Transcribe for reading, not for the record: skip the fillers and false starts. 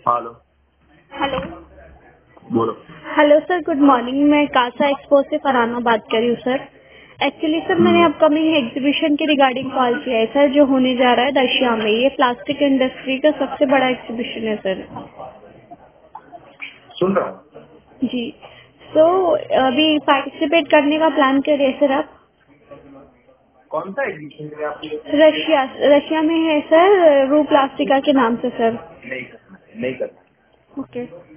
Hello. Hello. बोलो। Hello sir, good morning. मैं Casa expo से फरहाना बात कर रही हूँ सर। एक्चुअली सर मैंने हम्म, अपकमिंग एग्जीबिशन के रिगार्डिंग कॉल किया है सर, जो होने जा रहा है रशिया में। ये प्लास्टिक इंडस्ट्री का सबसे बड़ा एग्जीबिशन है सर। सुन रहा हूँ। जी। तो अभी पार्टिसिपेट करने का प्लान कर रहे हैं सर आप? कौन सा एग्जीबिशन है आपके? रशिया रशिया में है सर, रू प्लास्टिका के नाम से सर। नहीं करना है, नहीं करना है। ओके।